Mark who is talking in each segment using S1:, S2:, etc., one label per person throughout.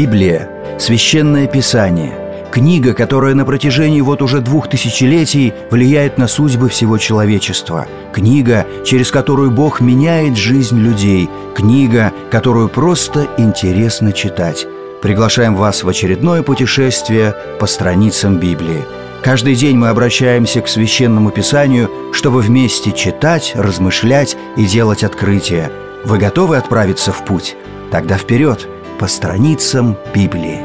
S1: Библия – священное писание, книга, которая на протяжении уже 2000 влияет на судьбы всего человечества, книга, через которую Бог меняет жизнь людей, книга, которую просто интересно читать. Приглашаем вас в очередное путешествие по страницам Библии. Каждый день мы обращаемся к Священному Писанию, чтобы вместе читать, размышлять и делать открытия. Вы готовы отправиться в путь? Тогда вперед, по страницам Библии.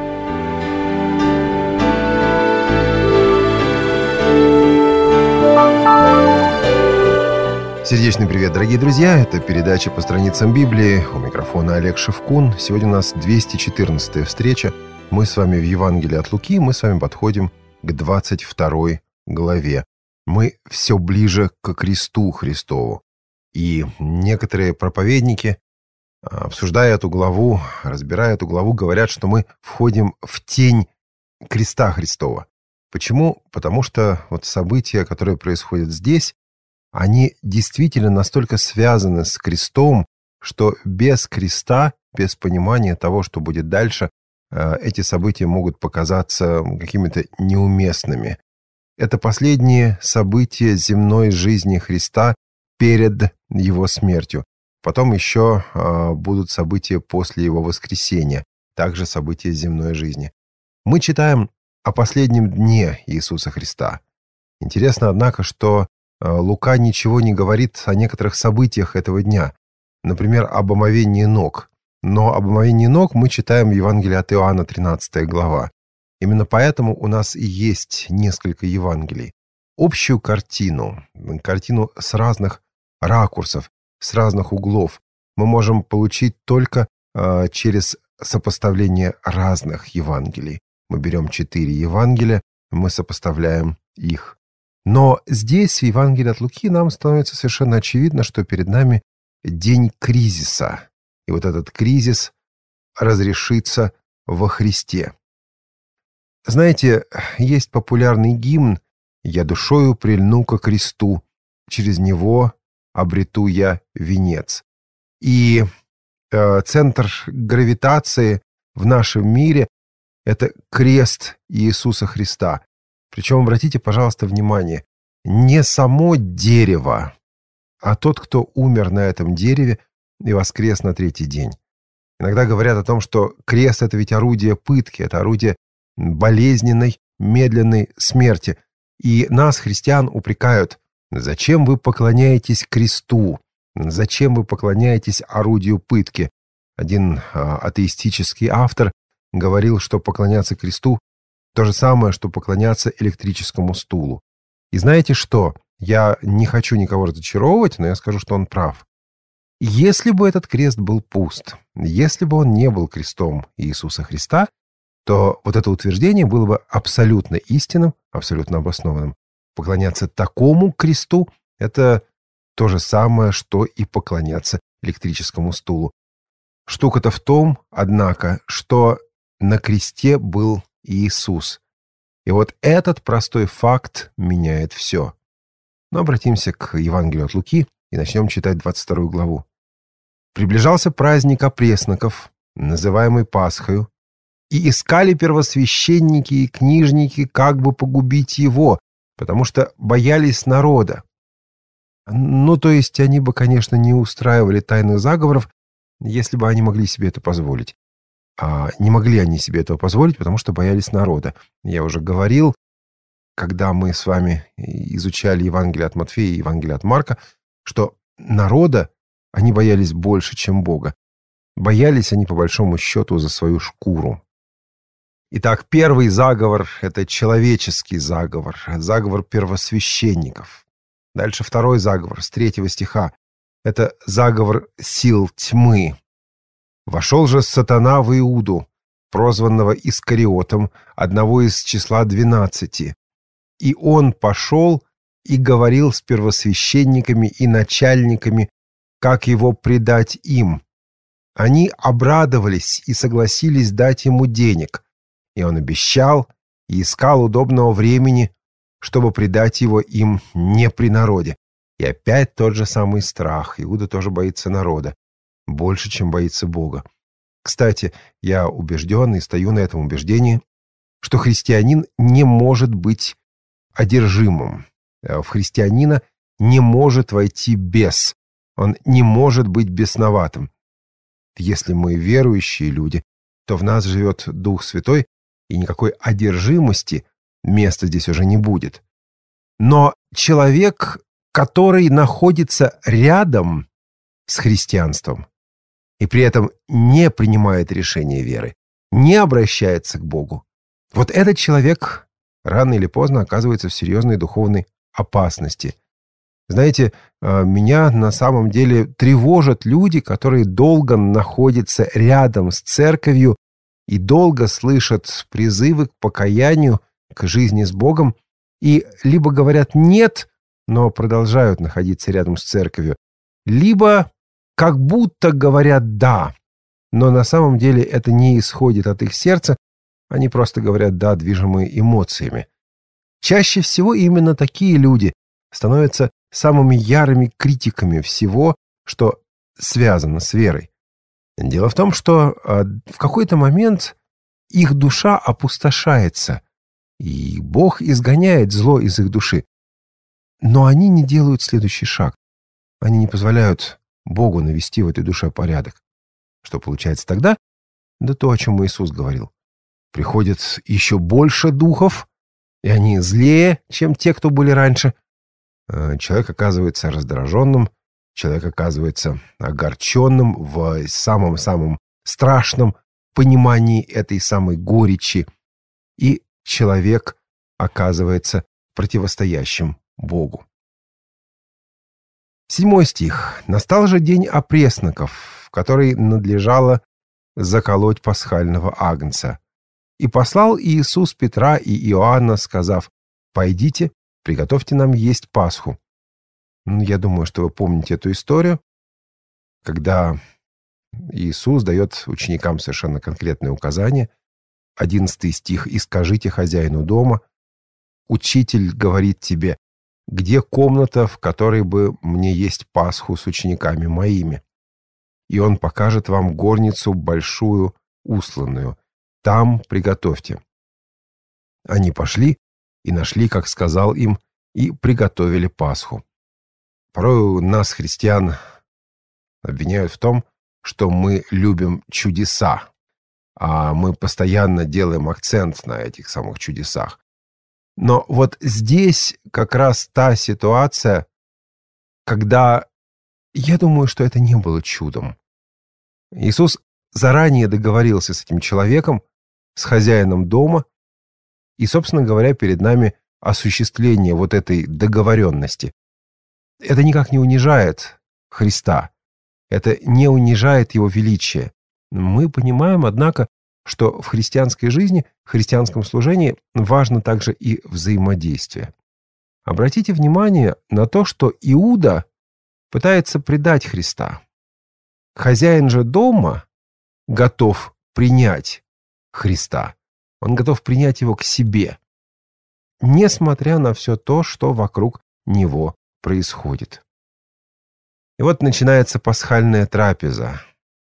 S2: Сердечный привет, дорогие друзья! Это передача «По страницам Библии». У микрофона Олег Шевкун. Сегодня у нас 214-я встреча. Мы с вами в Евангелии от Луки. Мы с вами подходим к 22 главе. Мы все ближе к кресту Христову. И некоторые проповедники, обсуждая эту главу, разбирая эту главу, говорят, что мы входим в тень креста Христова. Почему? Потому что события, которые происходят здесь, они действительно настолько связаны с крестом, что без креста, без понимания того, что будет дальше, эти события могут показаться какими-то неуместными. Это последние события земной жизни Христа перед Его смертью. Потом еще будут события после Его воскресения, также события земной жизни. Мы читаем о последнем дне Иисуса Христа. Интересно, однако, что Лука ничего не говорит о некоторых событиях этого дня. Например, об омовении ног. Но об омовении ног мы читаем в Евангелии от Иоанна, 13 глава. Именно поэтому у нас и есть несколько Евангелий. Общую картину с разных ракурсов, с разных углов мы можем получить только через сопоставление разных Евангелий. Мы берем 4 Евангелия, мы сопоставляем их. Но здесь, в Евангелии от Луки, нам становится совершенно очевидно, что перед нами день кризиса. И этот кризис разрешится во Христе. Знаете, есть популярный гимн «Я душою прильну ко кресту, через него обрету я венец». И центр гравитации в нашем мире – это крест Иисуса Христа. Причем, обратите, пожалуйста, внимание, не само дерево, а тот, кто умер на этом дереве и воскрес на 3-й день. Иногда говорят о том, что крест – это ведь орудие пытки, это орудие болезненной, медленной смерти. И нас, христиан, упрекают: зачем вы поклоняетесь кресту? Зачем вы поклоняетесь орудию пытки? Один атеистический автор говорил, что поклоняться кресту то же самое, что поклоняться электрическому стулу. И знаете что? Я не хочу никого разочаровывать, но я скажу, что он прав. Если бы этот крест был пуст, если бы он не был крестом Иисуса Христа, то это утверждение было бы абсолютно истинным, абсолютно обоснованным. Поклоняться такому кресту – это то же самое, что и поклоняться электрическому стулу. Штука-то в том, однако, что на кресте был Иисус. И этот простой факт меняет все. Но обратимся к Евангелию от Луки и начнем читать 22 главу. «Приближался праздник опресноков, называемый Пасхою, и искали первосвященники и книжники, как бы погубить его, потому что боялись народа». То есть они бы, конечно, не устраивали тайных заговоров, если бы они могли себе это позволить. А не могли они себе этого позволить, потому что боялись народа. Я уже говорил, когда мы с вами изучали Евангелие от Матфея и Евангелие от Марка, что народа они боялись больше, чем Бога. Боялись они, по большому счету, за свою шкуру. Итак, первый заговор – это человеческий заговор, заговор первосвященников. Дальше второй заговор, с 3 стиха. Это заговор сил тьмы. «Вошел же сатана в Иуду, прозванного Искариотом, одного из числа 12. И он пошел и говорил с первосвященниками и начальниками, как его предать им. Они обрадовались и согласились дать ему денег. И он обещал и искал удобного времени, чтобы предать его им не при народе. И опять тот же самый страх. Иуда тоже боится народа. Больше, чем боится Бога. Кстати, я убежден и стою на этом убеждении, что христианин не может быть одержимым. В христианина не может войти бес. Он не может быть бесноватым. Если мы верующие люди, то в нас живет Дух Святой, и никакой одержимости места здесь уже не будет. Но человек, который находится рядом с христианством и при этом не принимает решения веры, не обращается к Богу, вот этот человек рано или поздно оказывается в серьезной духовной опасности. Знаете, меня на самом деле тревожат люди, которые долго находятся рядом с церковью и долго слышат призывы к покаянию, к жизни с Богом, и либо говорят «нет», но продолжают находиться рядом с церковью, либо как будто говорят «да», но на самом деле это не исходит от их сердца, они просто говорят «да», движимые эмоциями. Чаще всего именно такие люди становятся самыми ярыми критиками всего, что связано с верой. Дело в том, что в какой-то момент их душа опустошается, и Бог изгоняет зло из их души. Но они не делают следующий шаг. Они не позволяют Богу навести в этой душе порядок. Что получается тогда? Да то, о чем Иисус говорил. Приходит еще больше духов, и они злее, чем те, кто были раньше. Человек оказывается раздраженным, человек оказывается огорченным в самом-самом страшном понимании этой самой горечи, и человек оказывается противостоящим Богу. 7 стих. «Настал же день опресноков, в который надлежало заколоть пасхального агнца. И послал Иисус Петра и Иоанна, сказав: «Пойдите, приготовьте нам есть Пасху». Я думаю, что вы помните эту историю, когда Иисус дает ученикам совершенно конкретные указания. 11 стих. «И скажите хозяину дома: учитель говорит тебе, где комната, в которой бы мне есть Пасху с учениками моими? И он покажет вам горницу большую, устланную. Там приготовьте». Они пошли и нашли, как сказал им, и приготовили Пасху. Порой нас, христиан, обвиняют в том, что мы любим чудеса, а мы постоянно делаем акцент на этих самых чудесах. Но вот здесь как раз та ситуация, когда я думаю, что это не было чудом. Иисус заранее договорился с этим человеком, с хозяином дома, и, собственно говоря, перед нами осуществление вот этой договоренности. Это никак не унижает Христа, это не унижает Его величие. Мы понимаем, однако, что в христианской жизни, в христианском служении важно также и взаимодействие. Обратите внимание на то, что Иуда пытается предать Христа. Хозяин же дома готов принять Христа. Он готов принять его к себе, несмотря на все то, что вокруг него происходит. И вот начинается пасхальная трапеза.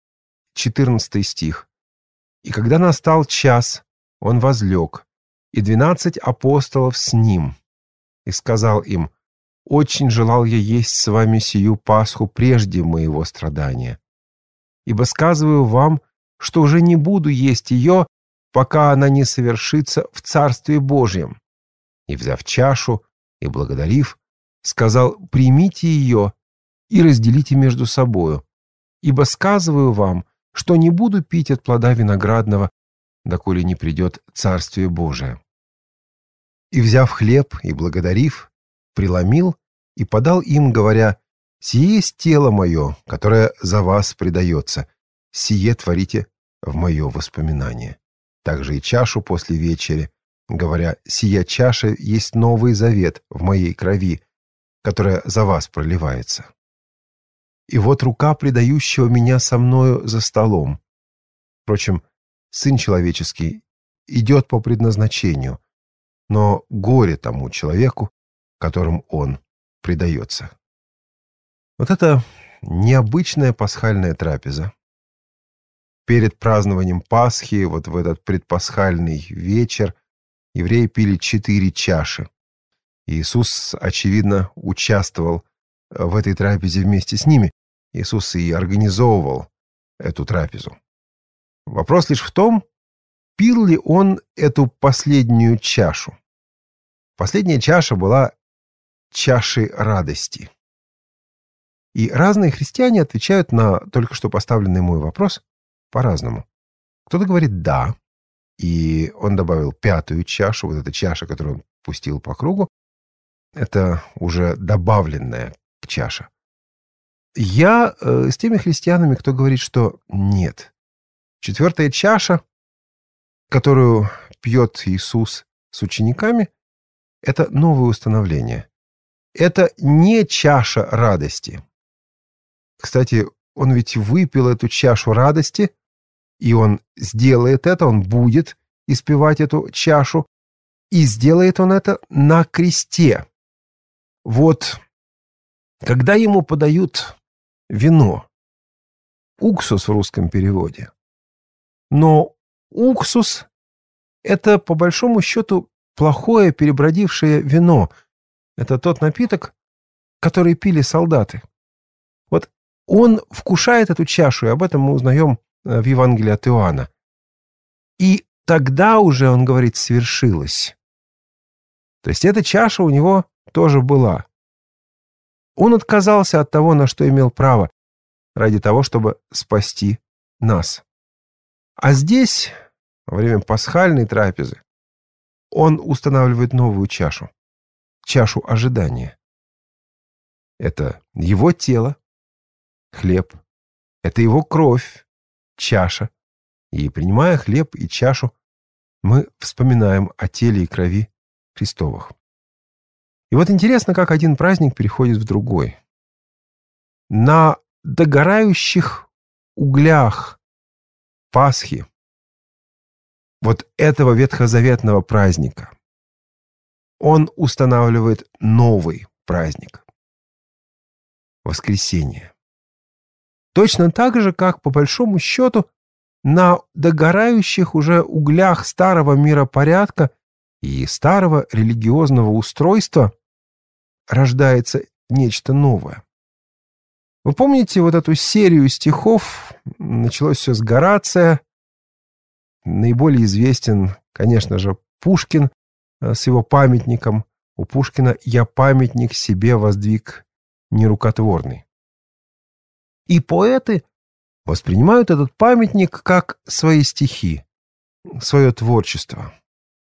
S2: 14 стих. «И когда настал час, он возлег, и 12 апостолов с ним, и сказал им: очень желал я есть с вами сию Пасху прежде моего страдания. Ибо сказываю вам, что уже не буду есть ее, пока она не совершится в Царстве Божьем. И, взяв чашу и благодарив, сказал: примите ее и разделите между собою. Ибо сказываю вам, что не буду пить от плода виноградного, доколе не придет Царствие Божие. И, взяв хлеб и благодарив, преломил и подал им, говоря: сие есть тело мое, которое за вас предается, сие творите в мое воспоминание. Также и чашу после вечери, говоря: сия чаша есть новый завет в моей крови, которая за вас проливается. И вот рука предающего меня со мною за столом. Впрочем, Сын Человеческий идет по предназначению, но горе тому человеку, которым он предается». Вот это необычная пасхальная трапеза. перед празднованием Пасхи, вот в этот предпасхальный вечер, евреи пили 4 чаши. Иисус, очевидно, участвовал в этой трапезе вместе с ними. Иисус и организовывал эту трапезу. Вопрос лишь в том, пил ли он эту последнюю чашу. Последняя чаша была чашей радости. И разные христиане отвечают на только что поставленный мой вопрос по-разному. Кто-то говорит «да», и он добавил 5-ю чашу, вот эта чаша, которую он пустил по кругу, это уже добавленная чаша. Я с теми христианами, кто говорит, что нет. 4-я чаша, которую пьет Иисус с учениками, это новое установление. Это не чаша радости. Кстати, он ведь выпил эту чашу радости, и он сделает это, он будет испевать эту чашу, и сделает он это на кресте. Вот, когда ему подают вино, уксус в русском переводе, но уксус – это, по большому счету, плохое перебродившее вино. Это тот напиток, который пили солдаты. Вот он вкушает эту чашу, и об этом мы узнаем в Евангелии от Иоанна. И тогда уже, он говорит, свершилось. То есть эта чаша у него тоже была. Он отказался от того, на что имел право, ради того, чтобы спасти нас. А здесь, во время пасхальной трапезы, он устанавливает новую чашу. Чашу ожидания. Это его тело, хлеб. Это его кровь, чаша. И, принимая хлеб и чашу, мы вспоминаем о теле и крови Христовых. И вот интересно, как один праздник переходит в другой. На догорающих углях Пасхи, вот этого ветхозаветного праздника, он устанавливает новый праздник – воскресение. Точно так же, как, по большому счету, на догорающих уже углях старого миропорядка и старого религиозного устройства рождается нечто новое. Вы помните вот эту серию стихов? Началось все с Горация. Наиболее известен, конечно же, Пушкин с его памятником. У Пушкина «Я памятник себе воздвиг нерукотворный». И поэты воспринимают этот памятник как свои стихи, свое творчество.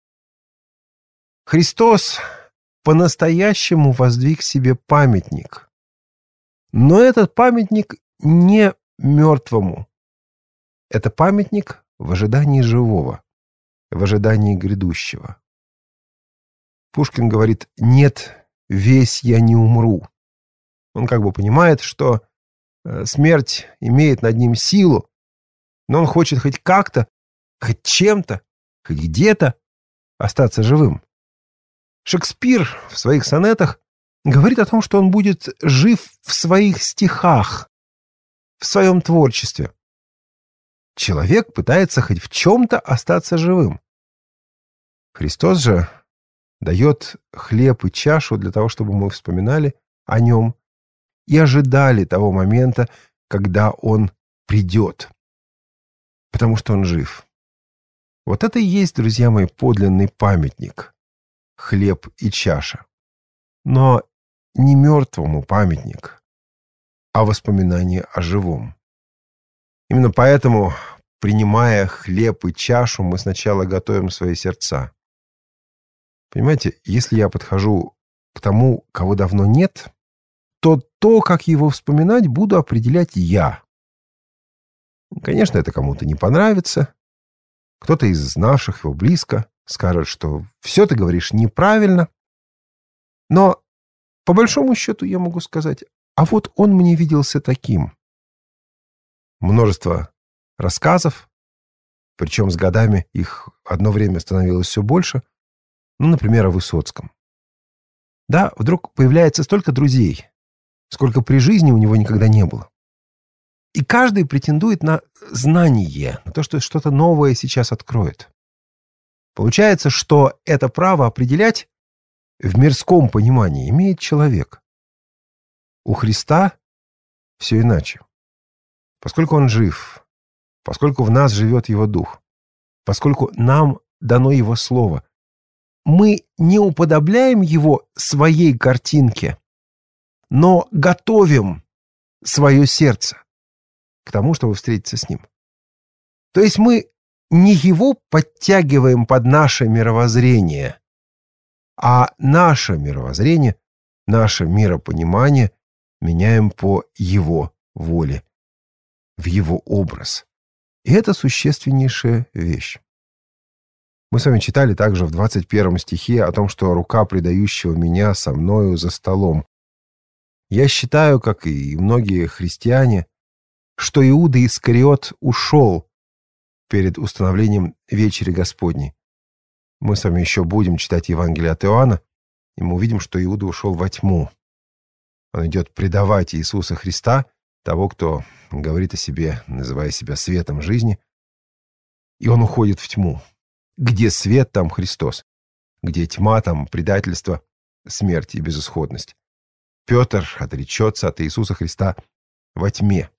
S2: Христос по-настоящему воздвиг себе памятник. Но этот памятник не мертвому. Это памятник в ожидании живого, в ожидании грядущего. Пушкин говорит: «Нет, весь я не умру». Он как бы понимает, что смерть имеет над ним силу, но он хочет хоть как-то, хоть чем-то, хоть где-то остаться живым. Шекспир в своих сонетах говорит о том, что он будет жив в своих стихах, в своем творчестве. Человек пытается хоть в чем-то остаться живым. Христос же дает хлеб и чашу для того, чтобы мы вспоминали о нем и ожидали того момента, когда он придет. Потому что он жив. Вот это и есть, друзья мои, подлинный памятник. Хлеб и чаша. Но не мертвому памятник, а воспоминание о живом. Именно поэтому, принимая хлеб и чашу, мы сначала готовим свои сердца. Понимаете, если я подхожу к тому, кого давно нет, то, как его вспоминать, буду определять я. Конечно, это кому-то не понравится. Кто-то из знавших его близко скажет, что все ты говоришь неправильно. Но, по большому счету, я могу сказать, а вот он мне виделся таким. Множество рассказов, причем с годами их одно время становилось все больше, например, о Высоцком. Да, вдруг появляется столько друзей, сколько при жизни у него никогда не было. И каждый претендует на знание, на то, что что-то новое сейчас откроет. Получается, что это право определять в мирском понимании имеет человек. У Христа все иначе. Поскольку Он жив, поскольку в нас живет Его Дух, поскольку нам дано Его Слово, мы не уподобляем Его своей картинке, но готовим свое сердце к тому, чтобы встретиться с Ним. То есть мы не Его подтягиваем под наше мировоззрение, а наше мировоззрение, наше миропонимание меняем по Его воле, в Его образ. И это существеннейшая вещь. Мы с вами читали также в 21 стихе о том, что рука предающего меня со мною за столом. Я считаю, как и многие христиане, что Иуда Искариот ушел перед установлением вечери Господней. Мы с вами еще будем читать Евангелие от Иоанна, и мы увидим, что Иуда ушел во тьму. Он идет предавать Иисуса Христа, того, кто говорит о себе, называя себя светом жизни, и он уходит в тьму. Где свет, там Христос. Где тьма, там предательство, смерть и безысходность. Петр отречется от Иисуса Христа во тьме.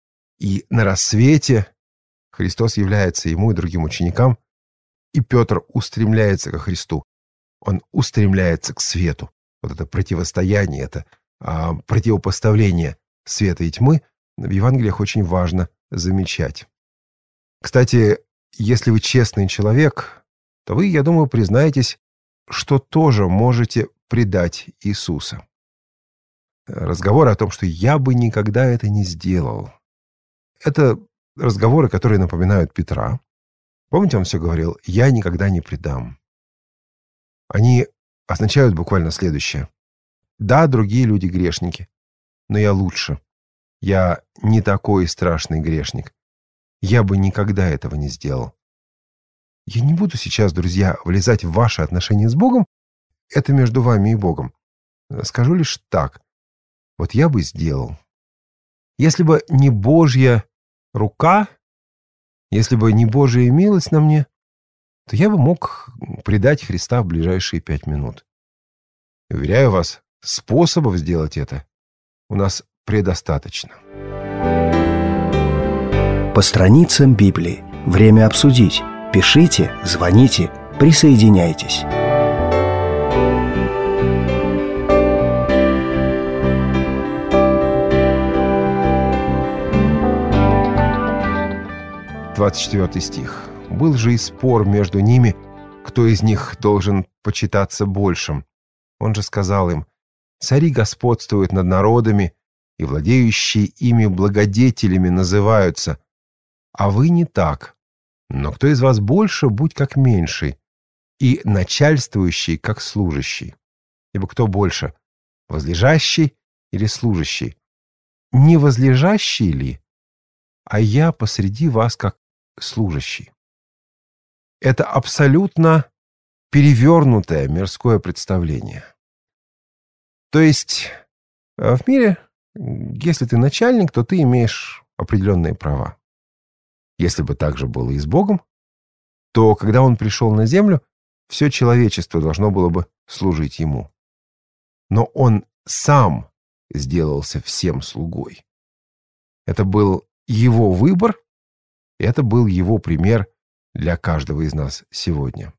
S2: И на рассвете Христос является ему и другим ученикам, и Петр устремляется ко Христу. Он устремляется к свету. Вот это противостояние, это противопоставление света и тьмы в Евангелиях очень важно замечать. Кстати, если вы честный человек, то вы, я думаю, признаетесь, что тоже можете предать Иисуса. Разговоры о том, что я бы никогда это не сделал. Это разговоры, которые напоминают Петра. Помните, он все говорил: «Я никогда не предам». Они означают буквально следующее. Да, другие люди грешники, но я лучше. Я не такой страшный грешник. Я бы никогда этого не сделал. Я не буду сейчас, друзья, влезать в ваши отношения с Богом. Это между вами и Богом. Скажу лишь так. Вот я бы сделал. Если бы не Божья рука, если бы не Божья милость на мне, то я бы мог предать Христа в ближайшие 5 минут. И, уверяю вас, способов сделать это у нас предостаточно.
S1: По страницам Библии. Время обсудить. Пишите, звоните, присоединяйтесь.
S2: Двадцать 24 стих. «Был же и спор между ними, кто из них должен почитаться большим. Он же сказал им: цари господствуют над народами, и владеющие ими благодетелями называются. А вы не так. Но кто из вас больше, будь как меньший, и начальствующий, как служащий. Ибо кто больше, возлежащий или служащий? Не возлежащий ли? А я посреди вас, как служащий». Это абсолютно перевернутое мирское представление. То есть в мире, если ты начальник, то ты имеешь определенные права. Если бы так же было и с Богом, то, когда Он пришел на землю, все человечество должно было бы служить Ему. Но Он сам сделался всем слугой. Это был Его выбор, и это был Его пример для каждого из нас сегодня.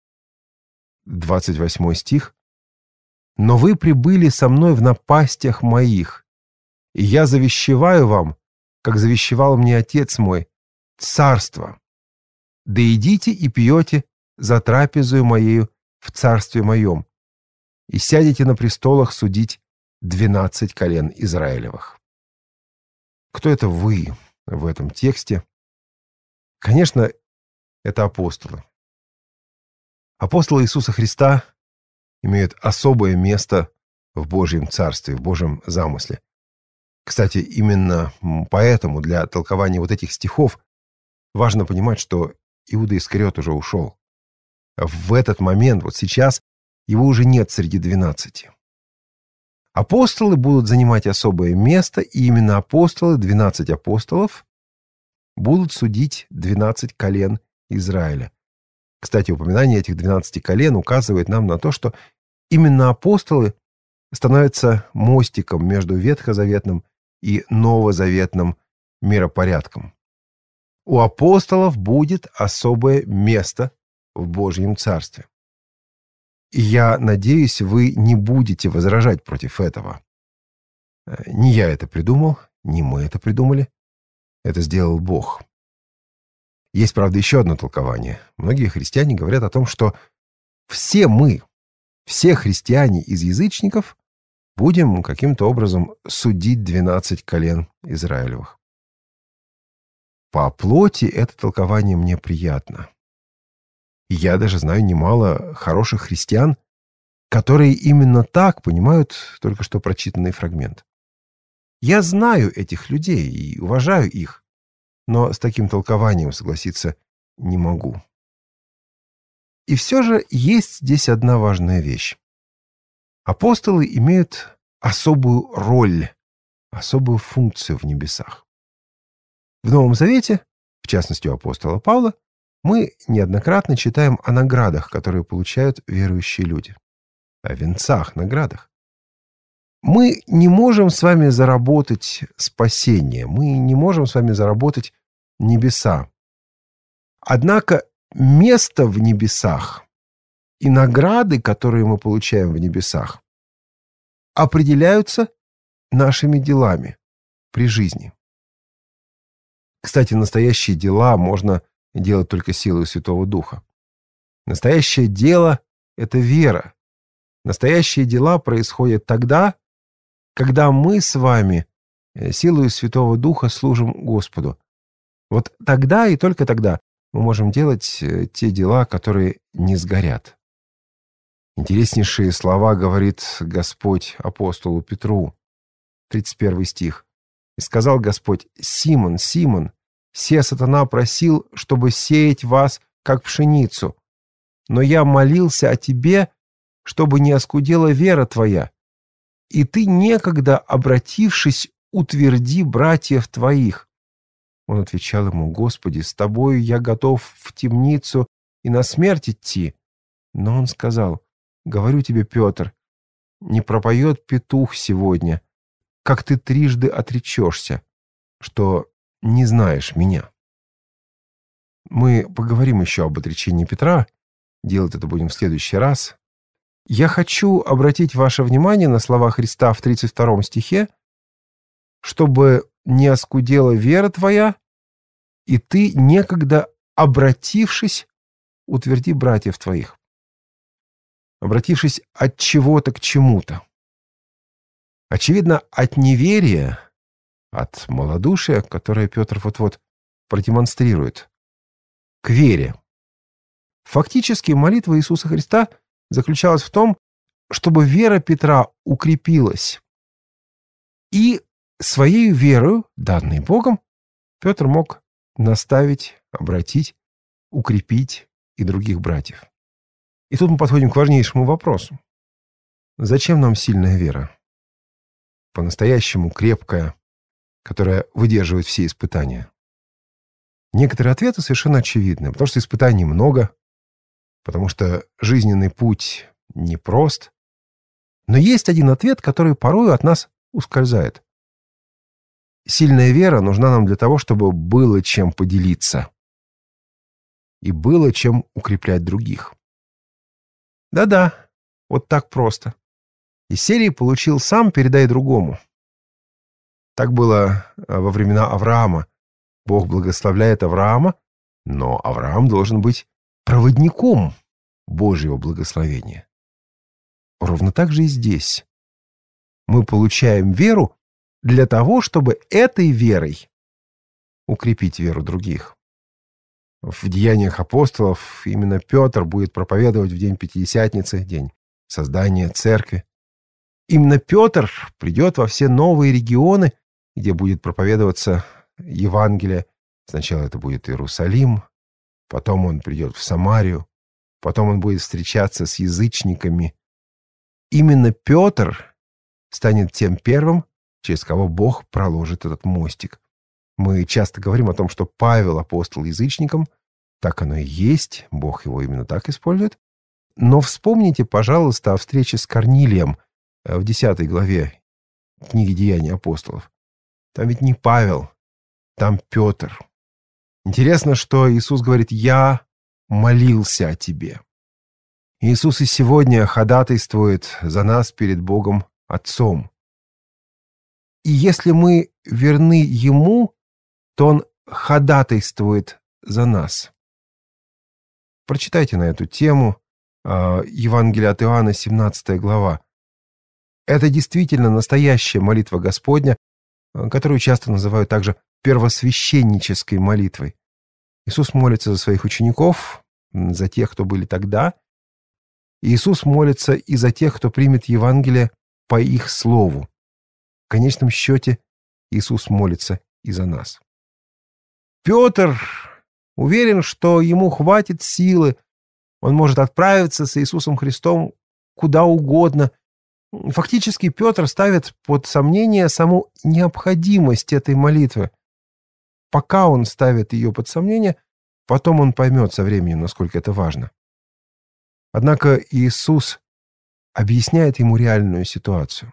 S2: 28 стих. «Но вы прибыли со мной в напастях моих, и я завещеваю вам, как завещевал мне Отец мой, царство. Да идите и пьете за трапезою моею в царстве моем, и сядете на престолах судить 12 колен Израилевых». Кто это «вы» в этом тексте? Конечно, это апостолы. Апостолы Иисуса Христа имеют особое место в Божьем Царстве, в Божьем замысле. Кстати, именно поэтому для толкования вот этих стихов важно понимать, что Иуда Искариот уже ушел. В этот момент, вот сейчас, его уже нет среди 12. Апостолы будут занимать особое место, и именно апостолы, 12 апостолов, будут судить 12 колен Израиля. Кстати, упоминание этих 12 колен указывает нам на то, что именно апостолы становятся мостиком между ветхозаветным и новозаветным миропорядком. У апостолов будет особое место в Божьем Царстве. И я надеюсь, вы не будете возражать против этого. Не я это придумал, не мы это придумали. Это сделал Бог. Есть, правда, еще одно толкование. Многие христиане говорят о том, что все мы, все христиане из язычников, будем каким-то образом судить 12 колен Израилевых. По плоти это толкование мне приятно. И я даже знаю немало хороших христиан, которые именно так понимают только что прочитанный фрагмент. Я знаю этих людей и уважаю их, но с таким толкованием согласиться не могу. И все же есть здесь одна важная вещь. Апостолы имеют особую роль, особую функцию в небесах. В Новом Завете, в частности у апостола Павла, мы неоднократно читаем о наградах, которые получают верующие люди. О венцах, наградах. Мы не можем с вами заработать спасение, мы не можем с вами заработать небеса. Однако место в небесах и награды, которые мы получаем в небесах, определяются нашими делами при жизни. Кстати, настоящие дела можно делать только силой Святого Духа. Настоящее дело — это вера. Настоящие дела происходят тогда, когда мы с вами силой Святого Духа служим Господу. Вот тогда и только тогда мы можем делать те дела, которые не сгорят. Интереснейшие слова говорит Господь апостолу Петру. 31 стих. «И сказал Господь: Симон, Симон, се сатана просил, чтобы сеять вас, как пшеницу. Но я молился о тебе, чтобы не оскудела вера твоя. И ты, некогда обратившись, утверди братьев твоих». Он отвечал ему: «Господи, с тобою я готов в темницу и на смерть идти». Но он сказал: «Говорю тебе, Петр, не пропоет петух сегодня, как ты трижды отречешься, что не знаешь меня». Мы поговорим еще об отречении Петра. Делать это будем в следующий раз. Я хочу обратить ваше внимание на слова Христа в 32 стихе, чтобы не оскудела вера твоя, и ты, некогда обратившись, утверди братьев твоих. Обратившись от чего-то к чему-то. Очевидно, от неверия, от малодушия, которое Петр вот-вот продемонстрирует, к вере. Фактически молитва Иисуса Христа заключалась в том, чтобы вера Петра укрепилась. И своей верою, данной Богом, Петр мог наставить, обратить, укрепить и других братьев. И тут мы подходим к важнейшему вопросу. Зачем нам сильная вера? По-настоящему крепкая, которая выдерживает все испытания. Некоторые ответы совершенно очевидны, потому что испытаний много, потому что жизненный путь непрост. Но есть один ответ, который порою от нас ускользает. Сильная вера нужна нам для того, чтобы было чем поделиться и было чем укреплять других. Да-да, вот так просто. Из серии «Получил сам, передай другому». Так было во времена Авраама. Бог благословляет Авраама, но Авраам должен быть проводником Божьего благословения. Ровно так же и здесь. Мы получаем веру для того, чтобы этой верой укрепить веру других. В Деяниях апостолов именно Петр будет проповедовать в день Пятидесятницы, день создания церкви. Именно Петр придет во все новые регионы, где будет проповедоваться Евангелие. Сначала это будет Иерусалим, потом он придет в Самарию, потом он будет встречаться с язычниками. Именно Петр станет тем первым, через кого Бог проложит этот мостик. Мы часто говорим о том, что Павел апостол язычникам. Так оно и есть, Бог его именно так использует. Но вспомните, пожалуйста, о встрече с Корнилием в 10 главе книги «Деяний апостолов». Там ведь не Павел, там Петр. Интересно, что Иисус говорит: «Я молился о тебе». Иисус и сегодня ходатайствует за нас перед Богом Отцом. И если мы верны Ему, то Он ходатайствует за нас. Прочитайте на эту тему Евангелие от Иоанна, 17 глава. Это действительно настоящая молитва Господня, которую часто называют также первосвященнической молитвой. Иисус молится за своих учеников, за тех, кто были тогда. Иисус молится и за тех, кто примет Евангелие по их слову. В конечном счете Иисус молится и за нас. Петр уверен, что ему хватит силы, он может отправиться с Иисусом Христом куда угодно. Фактически Петр ставит под сомнение саму необходимость этой молитвы. Пока он ставит ее под сомнение, потом он поймет со временем, насколько это важно. Однако Иисус объясняет ему реальную ситуацию.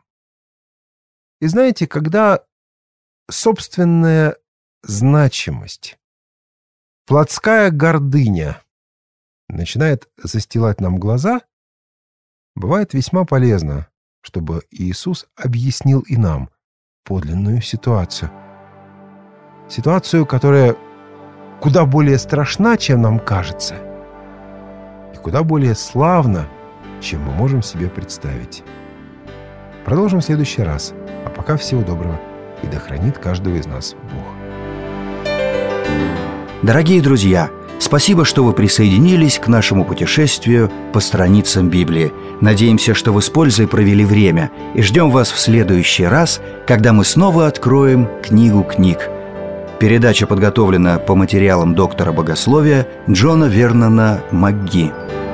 S2: И знаете, когда собственная значимость, плотская гордыня начинает застилать нам глаза, бывает весьма полезно, чтобы Иисус объяснил и нам подлинную ситуацию. Ситуацию, которая куда более страшна, чем нам кажется, и куда более славна, чем мы можем себе представить. Продолжим в следующий раз. А пока всего доброго, и да хранит каждого из нас Бог.
S1: Дорогие друзья, спасибо, что вы присоединились к нашему путешествию по страницам Библии. Надеемся, что вы с пользой провели время, и ждем вас в следующий раз, когда мы снова откроем книгу книг. Передача подготовлена по материалам доктора богословия Джона Вернона МакГи.